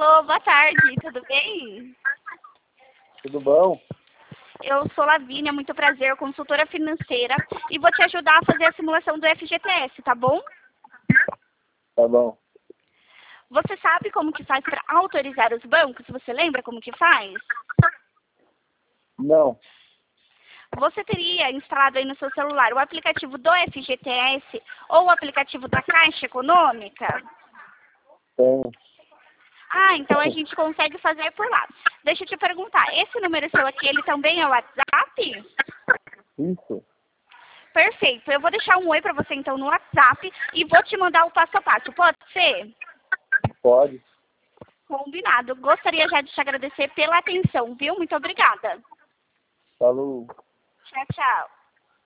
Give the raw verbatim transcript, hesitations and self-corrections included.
Alô, boa tarde, tudo bem? Tudo bom? Eu sou Lavínia, muito prazer, consultora financeira, e vou te ajudar a fazer a simulação do F G T S, tá bom? Tá bom. Você sabe como que faz para autorizar os bancos? Você lembra como que faz? Não. Você teria instalado aí no seu celular o aplicativo do F G T S ou o aplicativo da Caixa Econômica? Tem. Ah, então a gente consegue fazer por lá. Deixa eu te perguntar, esse número seu aqui, ele também é o WhatsApp? Isso. Perfeito. Eu vou deixar um oi para você então no WhatsApp e vou te mandar o passo a passo. Pode ser? Pode. Combinado. Gostaria já de te agradecer pela atenção, viu? Muito obrigada. Falou. Tchau, tchau.